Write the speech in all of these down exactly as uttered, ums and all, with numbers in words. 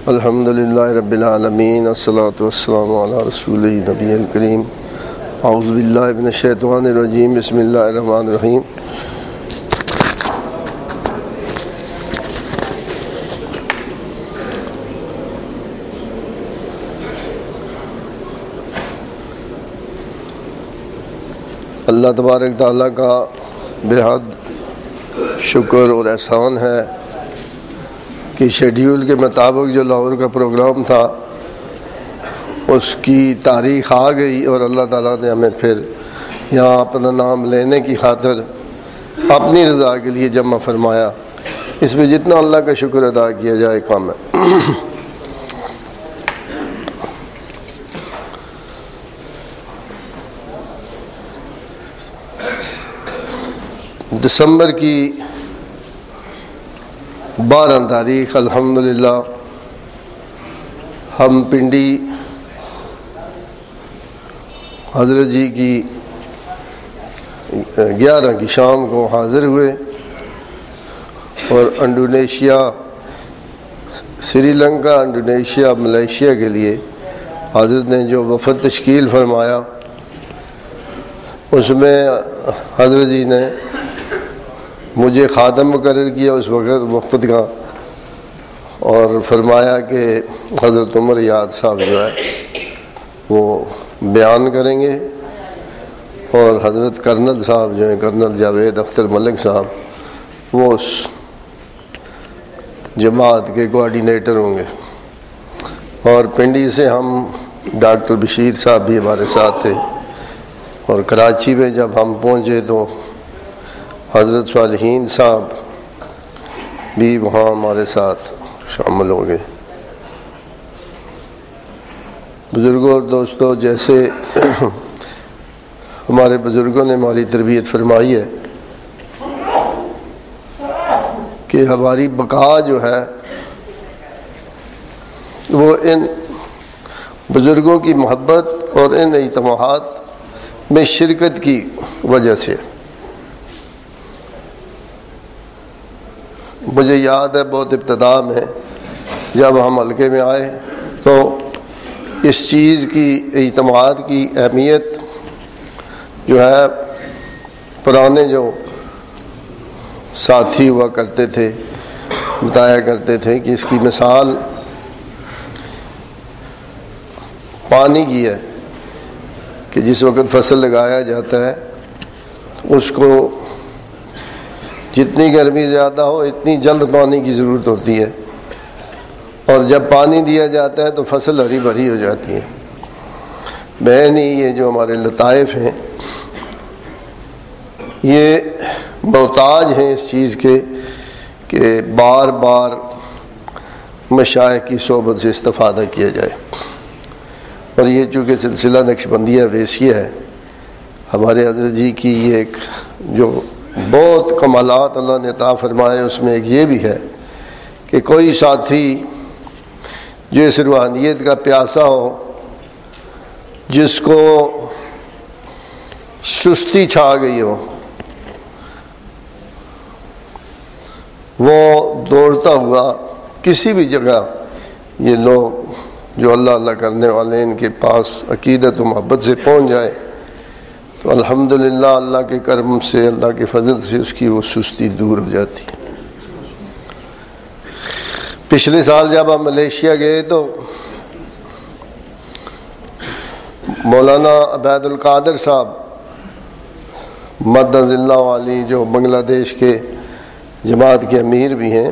الحمد للہ رب العالمین والصلاة والسلام علی رسول نبی الکریم اعوذ باللہ من الشیطان الرجیم بسم اللہ الرحمن الرحیم اللہ تبارک تعالیٰ کا بے حد شکر اور احسان ہے کہ شیڈیول کے مطابق جو لاہور کا پروگرام تھا اس کی تاریخ آ گئی اور اللہ تعالیٰ نے ہمیں پھر یہاں اپنا نام لینے کی خاطر اپنی رضا کے لیے جمع فرمایا۔ اس میں جتنا اللہ کا شکر ادا کیا جائے کم ہے۔ دسمبر کی بارہ تاریخ الحمدللہ ہم پنڈی حضرت جی کی گیارہ کی شام کو حاضر ہوئے اور Indonesia Sri Lanka Indonesia Malaysia کے لیے حضرت نے جو وفد تشکیل فرمایا اس میں حضرت جی نے مجھے خادم مقرر کیا اس وقت وفد کا اور فرمایا کہ حضرت عمر یاد صاحب جو ہے وہ بیان کریں گے اور حضرت کرنل صاحب جو ہیں کرنل جاوید اختر ملک صاحب وہ اس جماعت کے کوآرڈینیٹر ہوں گے، اور پنڈی سے ہم ڈاکٹر بشیر صاحب بھی ہمارے ساتھ تھے، اور کراچی میں جب ہم پہنچے تو حضرت صالحین صاحب بھی وہاں ہمارے ساتھ شامل ہو گئے۔ بزرگوں اور دوستوں، جیسے ہمارے بزرگوں نے ہماری تربیت فرمائی ہے کہ ہماری بقا جو ہے وہ ان بزرگوں کی محبت اور ان اجتماعات میں شرکت کی وجہ سے۔ مجھے یاد ہے بہت ابتدا میں جب ہم حلقے میں آئے تو اس چیز کی اجتماعات کی اہمیت جو ہے پرانے جو ساتھی ہوا کرتے تھے بتایا کرتے تھے کہ اس کی مثال پانی کی ہے کہ جس وقت فصل لگایا جاتا ہے اس کو جتنی گرمی زیادہ ہو اتنی جلد پانی کی ضرورت ہوتی ہے، اور جب پانی دیا جاتا ہے تو فصل ہری بھری ہو جاتی ہے۔ بہن ہی یہ جو ہمارے لطائف ہیں یہ محتاج ہیں اس چیز کے کہ بار بار مشائخ کی صحبت سے استفادہ کیا جائے، اور یہ چونکہ سلسلہ نقشبندیہ ویسیہ ہے، ہمارے حضرت جی کی یہ ایک جو بہت کمالات اللہ نے عطا فرمائے اس میں ایک یہ بھی ہے کہ کوئی ساتھی جو اس روحانیت کا پیاسا ہو، جس کو سستی چھا گئی ہو، وہ دوڑتا ہوا کسی بھی جگہ یہ لوگ جو اللہ اللہ کرنے والے ان کے پاس عقیدت و محبت سے پہنچ جائے تو الحمدللہ اللہ کے کرم سے اللہ کے فضل سے اس کی وہ سستی دور ہو جاتی ہے۔ پچھلے سال جب ہم ملیشیا گئے تو مولانا عبید القادر صاحب مدد اللہ والی جو بنگلہ دیش کے جماعت کے امیر بھی ہیں،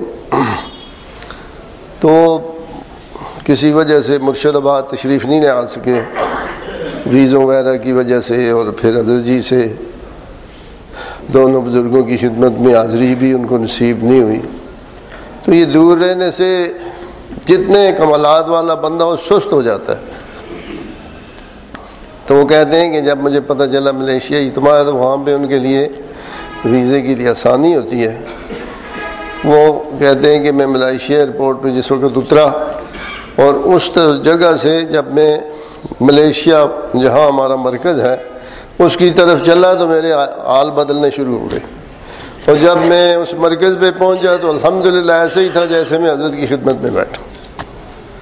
تو کسی وجہ سے مرشد آباد تشریف نہیں لے آ سکے ویزوں وغیرہ کی وجہ سے، اور پھر حضرت جی سے دونوں بزرگوں کی خدمت میں حاضری بھی ان کو نصیب نہیں ہوئی، تو یہ دور رہنے سے جتنے کمالات والا بندہ وہ سست ہو جاتا ہے۔ تو وہ کہتے ہیں کہ جب مجھے پتہ چلا ملیشیا اجتماع ہے تو وہاں پہ ان کے لیے ویزے کے لیے آسانی ہوتی ہے۔ وہ کہتے ہیں کہ میں ملیشیا ایئرپورٹ پہ جس وقت اترا اور اس جگہ سے جب میں ملیشیا جہاں ہمارا مرکز ہے اس کی طرف چلا تو میرے حال بدلنے شروع ہو گئے، اور جب میں اس مرکز پہ پہنچا تو الحمدللہ ایسے ہی تھا جیسے میں حضرت کی خدمت میں بیٹھا۔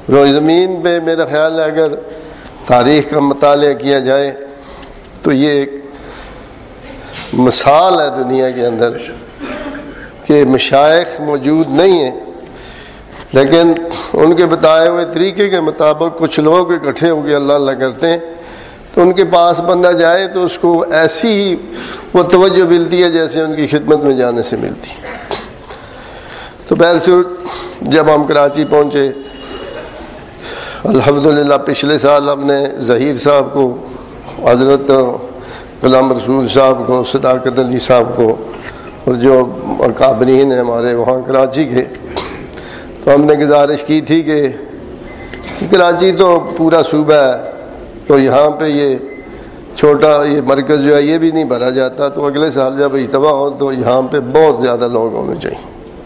روئے زمین پہ میرا خیال ہے اگر تاریخ کا مطالعہ کیا جائے تو یہ ایک مثال ہے دنیا کے اندر کہ مشائخ موجود نہیں ہیں، لیکن ان کے بتائے ہوئے طریقے کے مطابق کچھ لوگ اکٹھے ہو کے اللہ اللہ کرتے ہیں، تو ان کے پاس بندہ جائے تو اس کو ایسی ہی وہ توجہ ملتی ہے جیسے ان کی خدمت میں جانے سے ملتی ہے۔ تو بہرصورت جب ہم کراچی پہنچے، الحمدللہ پچھلے سال ہم نے ظہیر صاحب کو، حضرت غلام رسول صاحب کو، صداقت علی صاحب کو اور جو اکابرین ہیں ہمارے وہاں کراچی کے، تو ہم نے گزارش کی تھی کہ کراچی تو پورا صوبہ ہے، تو یہاں پہ یہ چھوٹا یہ مرکز جو ہے یہ بھی نہیں بھرا جاتا، تو اگلے سال جب اجتماع ہو تو یہاں پہ بہت زیادہ لوگ ہونے چاہیے۔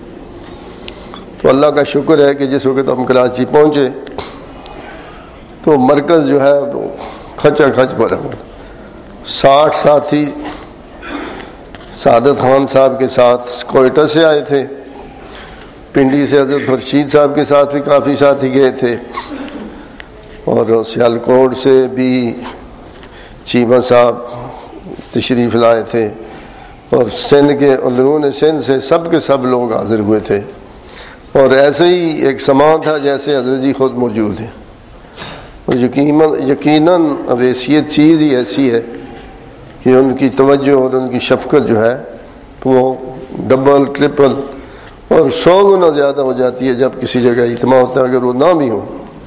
تو اللہ کا شکر ہے کہ جس وقت ہم کراچی پہنچے تو مرکز جو ہے وہ کھچا کھچ بھرا ہوا، ساٹھ ساتھی سعادت خان صاحب کے ساتھ کوئٹہ سے آئے تھے، پنڈی سے حضرت خورشید صاحب کے ساتھ بھی کافی ساتھی گئے تھے، اور سیالکوٹ سے بھی چیمہ صاحب تشریف لائے تھے، اور سندھ کے علوم سندھ سے سب کے سب لوگ حاضر ہوئے تھے، اور ایسے ہی ایک سماع تھا جیسے حضرت جی خود موجود ہیں۔ اور یقیناً یقیناً اویسیت چیز ہی ایسی ہے کہ ان کی توجہ اور ان کی شفقت جو ہے وہ ڈبل ٹرپل اور سو گنا زیادہ ہو جاتی ہے جب کسی جگہ اجتماع ہوتا ہے، اگر وہ نہ بھی ہو۔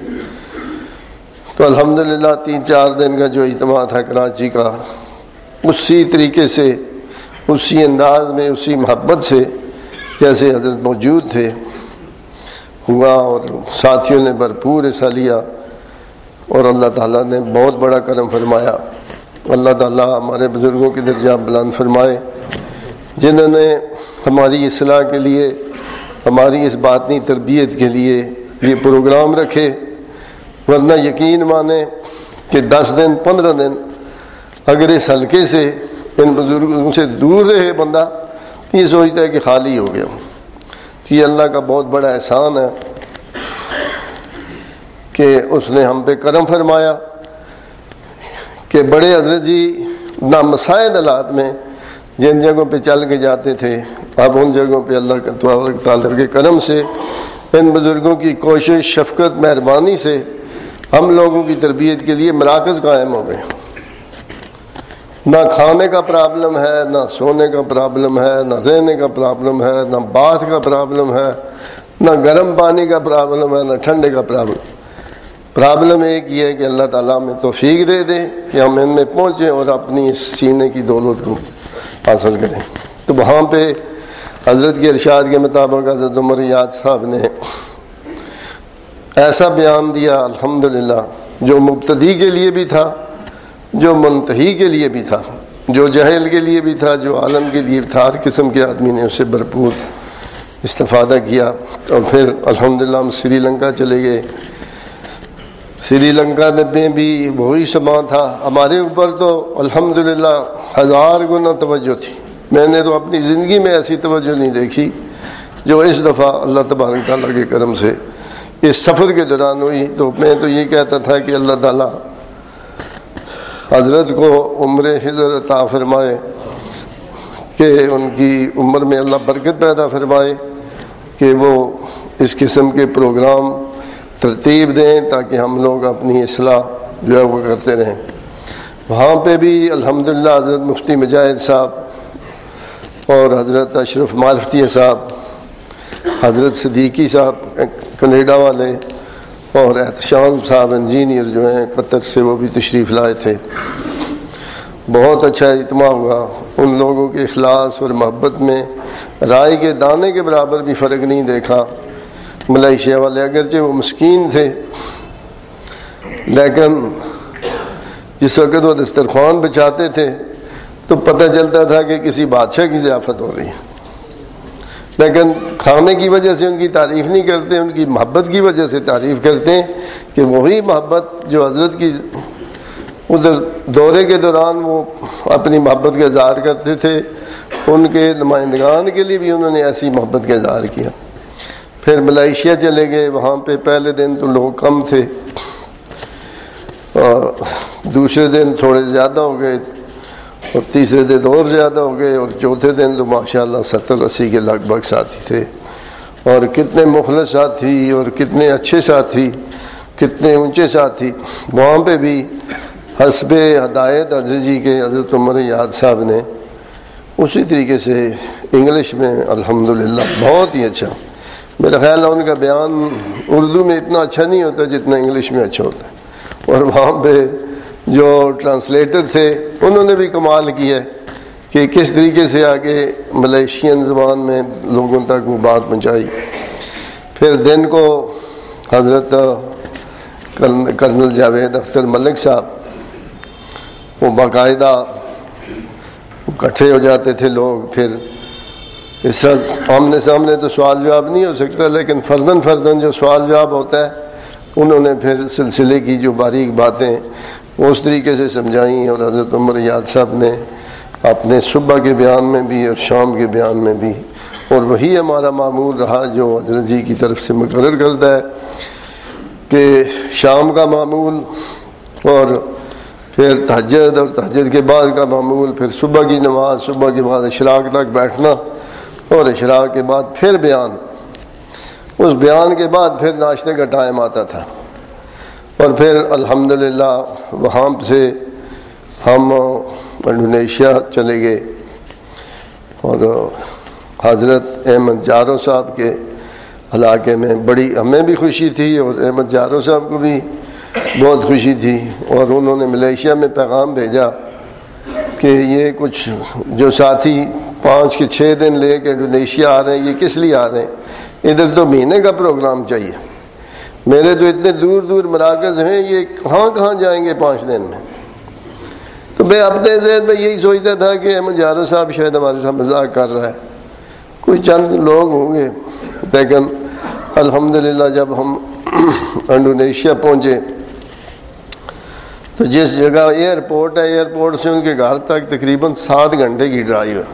تو الحمدللہ تین چار دن کا جو اجتماع تھا کراچی کا، اسی طریقے سے، اسی انداز میں، اسی محبت سے جیسے حضرت موجود تھے ہوا، اور ساتھیوں نے بھرپور حصہ لیا، اور اللہ تعالیٰ نے بہت بڑا کرم فرمایا۔ اللہ تعالیٰ ہمارے بزرگوں کی درجات بلند فرمائے جنہوں نے ہماری اصلاح کے لیے، ہماری اس باطنی تربیت کے لیے یہ پروگرام رکھے، ورنہ یقین مانیں کہ دس دن پندرہ دن اگر اس حلقے سے ان بزرگوں سے دور رہے بندہ، یہ سوچتا ہے کہ خالی ہو گیا۔ یہ اللہ کا بہت بڑا احسان ہے کہ اس نے ہم پہ کرم فرمایا کہ بڑے حضرت جی نامساعد حالات میں جن جگہوں پہ چل کے جاتے تھے، اب ان جگہوں پہ اللہ کا تبارک تعالیٰ کے کرم سے، ان بزرگوں کی کوشش، شفقت، مہربانی سے ہم لوگوں کی تربیت کے لیے مراکز قائم ہو گئے۔ نہ کھانے کا پرابلم ہے، نہ سونے کا پرابلم ہے، نہ رہنے کا پرابلم ہے، نہ باتھ کا پرابلم ہے، نہ گرم پانی کا پرابلم ہے، نہ ٹھنڈے کا پرابلم۔ پرابلم ایک یہ ہے کہ اللہ تعالیٰ ہمیں توفیق دے دے کہ ہم ان میں پہنچیں اور اپنی اس سینے کی دولت کو حاصل کریں۔ تو وہاں پہ حضرت کے ارشاد کے مطابق حضرت عمر یاد صاحب نے ایسا بیان دیا الحمدللہ، جو مبتدی کے لیے بھی تھا، جو منتہی کے لیے بھی تھا، جو جہل کے لیے بھی تھا، جو عالم کے لیے تھا، ہر قسم کے آدمی نے اس سے بھرپور استفادہ کیا۔ اور پھر الحمدللہ ہم سری لنکا چلے گئے۔ سری لنکا میں بھی وہی سماں تھا، ہمارے اوپر تو الحمدللہ ہزار گنا توجہ تھی۔ میں نے تو اپنی زندگی میں ایسی توجہ نہیں دیکھی جو اس دفعہ اللہ تبارک تعالیٰ کے کرم سے اس سفر کے دوران ہوئی۔ تو میں تو یہ کہتا تھا کہ اللہ تعالیٰ حضرت کو عمر حضر عطا فرمائے، کہ ان کی عمر میں اللہ برکت پیدا فرمائے، کہ وہ اس قسم کے پروگرام ترتیب دیں تاکہ ہم لوگ اپنی اصلاح جو ہے وہ کرتے رہیں۔ وہاں پہ بھی الحمدللہ حضرت مفتی مجاہد صاحب اور حضرت اشرف معرفتیہ صاحب، حضرت صدیقی صاحب کینیڈا والے، اور احتشام صاحب انجینئر جو ہیں قطر سے، وہ بھی تشریف لائے تھے۔ بہت اچھا اجتماع ہوا۔ ان لوگوں کے اخلاص اور محبت میں رائے کے دانے کے برابر بھی فرق نہیں دیکھا۔ ملائیشیا والے اگرچہ وہ مسکین تھے، لیکن جس وقت وہ دسترخوان بچھاتے تھے تو پتہ چلتا تھا کہ کسی بادشاہ کی ضیافت ہو رہی ہے، لیکن کھانے کی وجہ سے ان کی تعریف نہیں کرتے، ان کی محبت کی وجہ سے تعریف کرتے ہیں کہ وہی محبت جو حضرت کی ادھر دورے کے دوران وہ اپنی محبت کا اظہار کرتے تھے، ان کے نمائندگان کے لیے بھی انہوں نے ایسی محبت کا اظہار کیا۔ پھر ملائیشیا چلے گئے، وہاں پہ پہلے دن تو لوگ کم تھے اور دوسرے دن تھوڑے زیادہ ہو گئے اور تیسرے دن اور زیادہ ہو گئے اور چوتھے دن تو ماشاءاللہ ستر اسی کے لگ بھگ ساتھی تھے، اور کتنے مخلص ساتھی اور کتنے اچھے ساتھی، کتنے اونچے ساتھی۔ وہاں پہ بھی حسب ہدایت حضرت جی کے حضرت عمر یاد صاحب نے اسی طریقے سے انگلش میں الحمدللہ بہت ہی اچھا، میرا خیال ہے ان کا بیان اردو میں اتنا اچھا نہیں ہوتا جتنا انگلش میں اچھا ہوتا ہے، اور وہاں پہ جو ٹرانسلیٹر تھے انہوں نے بھی کمال کیا ہے کہ کس طریقے سے آگے ملیشین زبان میں لوگوں تک وہ بات پہنچائی۔ پھر دن کو حضرت کرنل جاوید اختر ملک صاحب وہ باقاعدہ اکٹھے ہو جاتے تھے لوگ، پھر اس طرح آمنے سامنے تو سوال جواب نہیں ہو سکتا، لیکن فردن فردن جو سوال جواب ہوتا ہے انہوں نے پھر سلسلے کی جو باریک باتیں اس طریقے سے سمجھائیں، اور حضرت عمر یاد صاحب نے اپنے صبح کے بیان میں بھی اور شام کے بیان میں بھی، اور وہی ہمارا معمول رہا جو حضرت جی کی طرف سے مقرر کردہ ہے کہ شام کا معمول اور پھر تہجد اور تہجد کے بعد کا معمول، پھر صبح کی نماز، صبح کے بعد اشراق تک بیٹھنا اور اشراق کے بعد پھر بیان، اس بیان کے بعد پھر ناشتے کا ٹائم آتا تھا، اور پھر الحمدللہ وہاں سے ہم انڈونیشیا چلے گئے، اور حضرت احمد جارو صاحب کے علاقے میں بڑی ہمیں بھی خوشی تھی اور احمد جارو صاحب کو بھی بہت خوشی تھی، اور انہوں نے ملیشیا میں پیغام بھیجا کہ یہ کچھ جو ساتھی پانچ کے چھ دن لے کے انڈونیشیا آ رہے ہیں یہ کس لیے آ رہے ہیں، ادھر تو مہینے کا پروگرام چاہیے، میرے تو اتنے دور دور مراکز ہیں، یہ کہاں کہاں جائیں گے پانچ دن میں۔ تو میں اپنے ذہن میں یہی سوچتا تھا کہ احمد جارو صاحب شاید ہمارے ساتھ مذاق کر رہا ہے، کوئی چند لوگ ہوں گے، لیکن الحمدللہ جب ہم انڈونیشیا پہنچے تو جس جگہ ایئرپورٹ ہے ایئرپورٹ سے ان کے گھر تک تقریباً سات گھنٹے کی ڈرائیو ہے،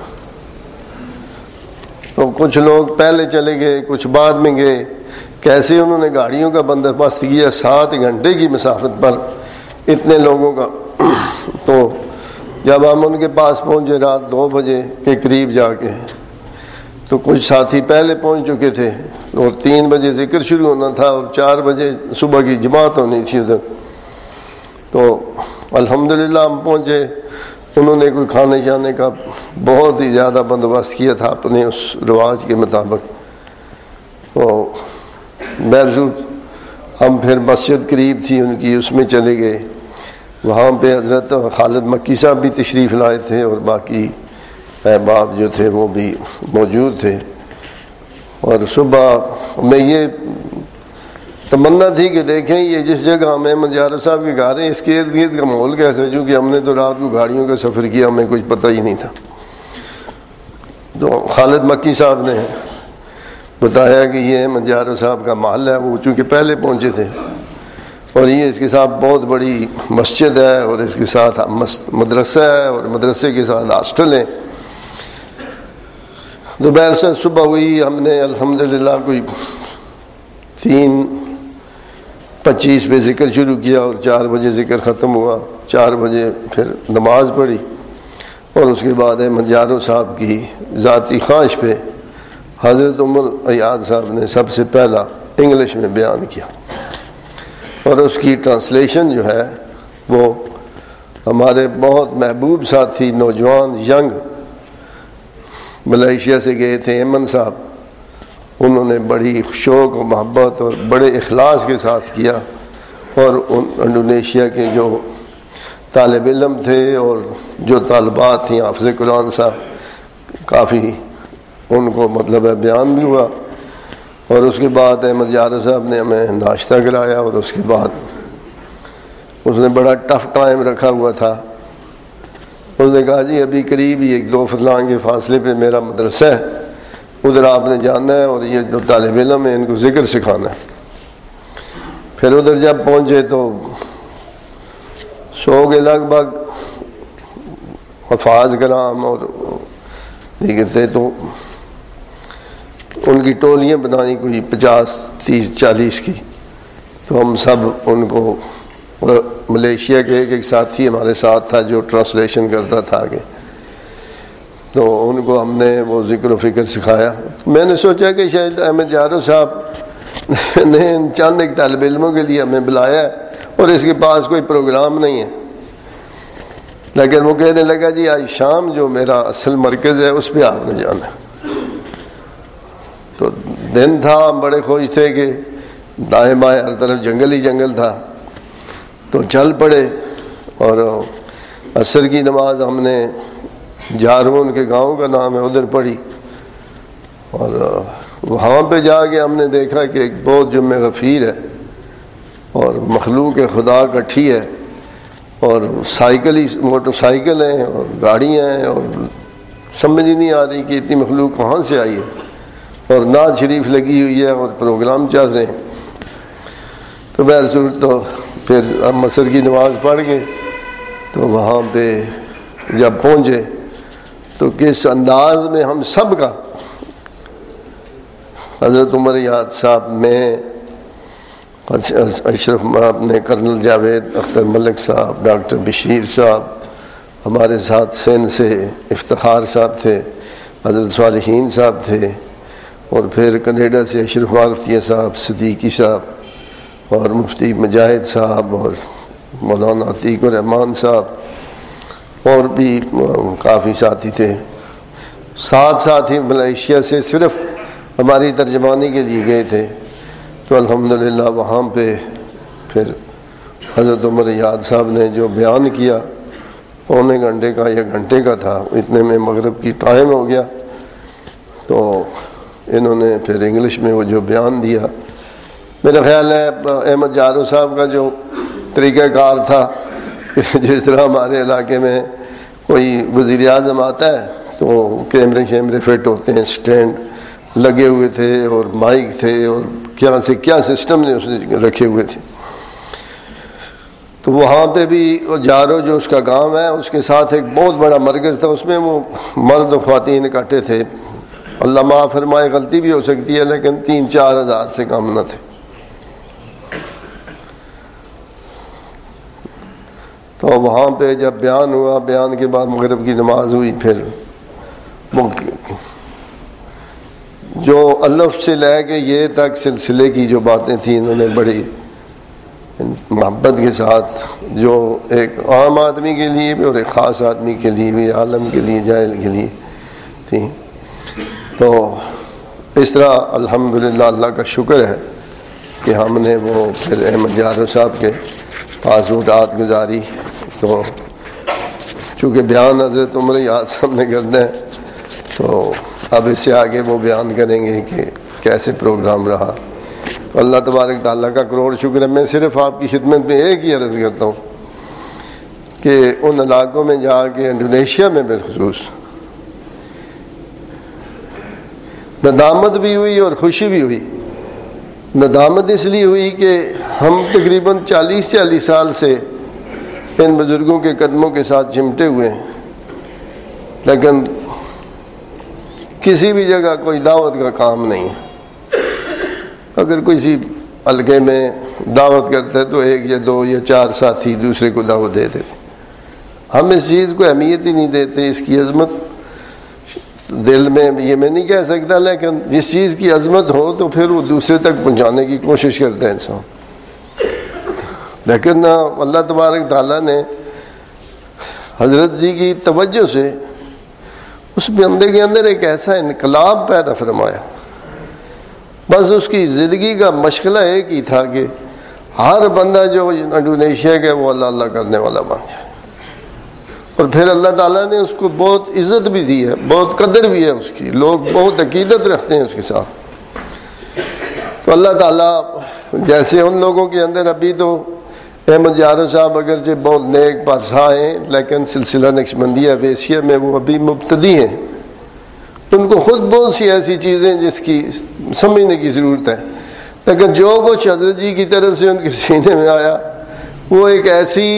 تو کچھ لوگ پہلے چلے گئے کچھ بعد میں گئے، کیسے انہوں نے گاڑیوں کا بندوبست کیا سات گھنٹے کی مسافت پر اتنے لوگوں کا۔ تو جب ہم ان کے پاس پہنچے رات دو بجے کے قریب جا کے، تو کچھ ساتھی پہلے پہنچ چکے تھے اور تین بجے ذکر شروع ہونا تھا اور چار بجے صبح کی جماعت ہونی تھی ادھر، تو الحمدللہ ہم پہنچے، انہوں نے کوئی کھانے شانے کا بہت ہی زیادہ بندوبست کیا تھا اپنے اس رواج کے مطابق۔ تو بہرصورت ہم پھر مسجد قریب تھی ان کی، اس میں چلے گئے، وہاں پہ حضرت خالد مکی صاحب بھی تشریف لائے تھے اور باقی احباب جو تھے وہ بھی موجود تھے، اور صبح میں یہ تمنا تھی کہ دیکھیں یہ جس جگہ ہم احمد جارو صاحب کے گھر ہیں اس کے ارد گرد کا ماحول کیسا ہے، چونکہ ہم نے تو رات کو گاڑیوں کا سفر کیا، ہمیں کچھ پتہ ہی نہیں تھا۔ تو خالد مکی صاحب نے بتایا کہ یہ احمد جارو صاحب کا محل ہے، وہ چونکہ پہلے پہنچے تھے، اور یہ اس کے ساتھ بہت بڑی مسجد ہے اور اس کے ساتھ مدرسہ ہے اور مدرسے کے ساتھ ہاسٹل ہے۔ دوپہر سے صبح ہوئی، ہم نے الحمدللہ کوئی تین پچیس پہ ذکر شروع کیا اور چار بجے ذکر ختم ہوا، چار بجے پھر نماز پڑھی، اور اس کے بعد احمد جارو صاحب کی ذاتی خواہش پہ حضرت عمر یاد صاحب نے سب سے پہلا انگلش میں بیان کیا، اور اس کی ٹرانسلیشن جو ہے وہ ہمارے بہت محبوب ساتھی نوجوان ینگ ملائیشیا سے گئے تھے ایمن صاحب، انہوں نے بڑی شوق و محبت اور بڑے اخلاص کے ساتھ کیا، اور ان انڈونیشیا کے جو طالب علم تھے اور جو طالبات تھیں حافظ قرآن صاحب کافی ان کو مطلب ہے بیان بھی ہوا، اور اس کے بعد احمد جارو صاحب نے ہمیں ناشتہ کرایا، اور اس کے بعد اس نے بڑا ٹف ٹائم رکھا ہوا تھا، اس نے کہا جی ابھی قریب ہی ایک دو فلان کے فاصلے پہ میرا مدرسہ ہے، ادھر آپ نے جانا ہے اور یہ جو طالب علم ہیں ان کو ذکر سکھانا ہے۔ پھر ادھر جب پہنچے تو سو کے لگ بھگ حفاظ کرام اور دیگر تھے، تو ان کی ٹولیاں بنائی کوئی پچاس تیس چالیس کی، تو ہم سب ان کو، ملیشیا کے ایک ایک ساتھی ہمارے ساتھ تھا جو ٹرانسلیشن کرتا تھا آگے، تو ان کو ہم نے وہ ذکر و فکر سکھایا۔ میں نے سوچا کہ شاید احمد جارو صاحب نے چند ایک طالب علموں کے لیے ہمیں بلایا ہے اور اس کے پاس کوئی پروگرام نہیں ہے، لیکن وہ کہنے لگا جی آج شام جو میرا اصل مرکز ہے اس پہ آپ نے جانا ہے۔ تو دن تھا، ہم بڑے خوش تھے کہ دائیں بائیں ہر طرف جنگل ہی جنگل تھا، تو چل پڑے اور عصر کی نماز ہم نے جارو ان کے گاؤں کا نام ہے ادھر پڑھی، اور وہاں پہ جا کے ہم نے دیکھا کہ ایک بہت جمع غفیر ہے اور مخلوق خدا کٹھی ہے، اور سائیکل ہی موٹر سائیکل ہیں اور گاڑیاں ہیں، اور سمجھ ہی نہیں آ رہی کہ اتنی مخلوق کہاں سے آئی ہے، اور نعت شریف لگی ہوئی ہے اور پروگرام چل رہے ہیں۔ تو بہر صورت تو پھر ہم عصر کی نماز پڑھ گئے، تو وہاں پہ جب پہنچے تو کس انداز میں ہم سب کا، حضرت عمر یاد صاحب، میں، اشرف اپنے کرنل جاوید اختر ملک صاحب، ڈاکٹر بشیر صاحب، ہمارے ساتھ سندھ سے افتخار صاحب تھے، حضرت صالحین صاحب تھے، اور پھر کینیڈا سے اشرف عارفیہ صاحب، صدیقی صاحب، اور مفتی مجاہد صاحب، اور مولانا عتیق الرحمان صاحب، اور بھی کافی ساتھی تھے۔ ساتھ ساتھ ہی ملیشیا سے صرف ہماری ترجمانی کے لیے گئے تھے، تو الحمدللہ وہاں پہ پھر حضرت عمر یاد صاحب نے جو بیان کیا، پونے گھنٹے کا یا گھنٹے کا تھا، اتنے میں مغرب کی ٹائم ہو گیا، تو انہوں نے پھر انگلش میں وہ جو بیان دیا، میرا خیال ہے احمد جارو صاحب کا جو طریقہ کار تھا، جس طرح ہمارے علاقے میں کوئی وزیر اعظم آتا ہے تو کیمرے شیمرے فٹ ہوتے ہیں، سٹینڈ لگے ہوئے تھے اور مائک تھے اور کیا سے کیا سسٹم نے اس نے رکھے ہوئے تھے، تو وہاں پہ بھی جارو جو اس کا گاؤں ہے اس کے ساتھ ایک بہت بڑا مرکز تھا، اس میں وہ مرد و خواتین اکٹھے تھے، اللہ معاف فرمائے غلطی بھی ہو سکتی ہے لیکن تین چار ہزار سے کم نہ تھے۔ تو وہاں پہ جب بیان ہوا، بیان کے بعد مغرب کی نماز ہوئی، پھر وہ جو الف سے لے کے یہ تک سلسلے کی جو باتیں تھیں، انہوں نے بڑی محبت کے ساتھ، جو ایک عام آدمی کے لیے بھی اور ایک خاص آدمی کے لیے بھی، عالم کے لیے، جاہل کے لیے تھی۔ تو اس طرح الحمدللہ اللہ کا شکر ہے کہ ہم نے وہ پھر احمد جارو صاحب کے پاس وٹات گزاری، تو چونکہ بیان حضرت عمر یاد صاحب نے کرنا ہے تو اب اس سے آگے وہ بیان کریں گے کہ کیسے پروگرام رہا۔ تو اللہ تبارک تعالیٰ کا کروڑ شکر ہے۔ میں صرف آپ کی خدمت میں ایک ہی عرض کرتا ہوں کہ ان علاقوں میں جا کے، انڈونیشیا میں بالخصوص، ندامت بھی ہوئی اور خوشی بھی ہوئی۔ ندامت اس لیے ہوئی کہ ہم تقریباً چالیس چالیس سال سے ان بزرگوں کے قدموں کے ساتھ چمٹے ہوئے ہیں، لیکن کسی بھی جگہ کوئی دعوت کا کام نہیں ہے۔ اگر کسی حلقے میں دعوت کرتے تو ایک یا دو یا چار ساتھی دوسرے کو دعوت دیتے تھے، ہم اس چیز کو اہمیت ہی نہیں دیتے۔ اس کی عظمت دل میں یہ میں نہیں کہہ سکتا، لیکن جس چیز کی عظمت ہو تو پھر وہ دوسرے تک پہنچانے کی کوشش کرتا ہے انسان۔ لیکن اللہ تبارک تعالیٰ نے حضرت جی کی توجہ سے اس بندے کے اندر ایک ایسا انقلاب پیدا فرمایا، بس اس کی زندگی کا مشغلہ ایک ہی تھا کہ ہر بندہ جو انڈونیشیا کا وہ اللہ اللہ کرنے والا بن جائے، اور پھر اللہ تعالیٰ نے اس کو بہت عزت بھی دی ہے، بہت قدر بھی ہے اس کی، لوگ بہت عقیدت رکھتے ہیں اس کے ساتھ۔ تو اللہ تعالیٰ جیسے ان لوگوں کے اندر، ابھی تو احمد جارو صاحب اگرچہ بہت نیک پارسا ہیں لیکن سلسلہ نقشبندیہ ویسیہ میں وہ ابھی مبتدی ہیں، ان کو خود بہت سی ایسی چیزیں جس کی سمجھنے کی ضرورت ہے، لیکن جو کچھ حضرت جی کی طرف سے ان کے سینے میں آیا وہ ایک ایسی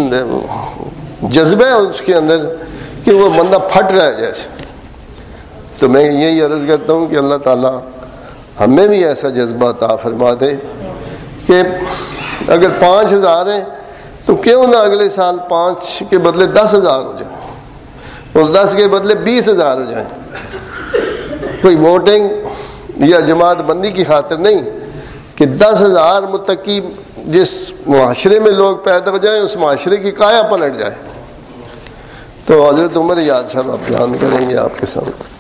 جذبہ ہے اس کے اندر کہ وہ بندہ پھٹ رہا ہے جیسے۔ تو میں یہی عرض کرتا ہوں کہ اللہ تعالیٰ ہمیں بھی ایسا جذبہ عطا فرما دے کہ اگر پانچ ہزار ہیں تو کیوں نہ اگلے سال پانچ کے بدلے دس ہزار ہو جائیں اور دس کے بدلے بیس ہزار ہو جائیں. کوئی ووٹنگ یا جماعت بندی کی خاطر نہیں کہ دس ہزار متقی جس معاشرے میں لوگ پیدا ہو جائیں اس معاشرے کی کایا پلٹ جائے. تو حضرت عمر یاد صاحب آپ بیان کریں گے آپ کے سامنے.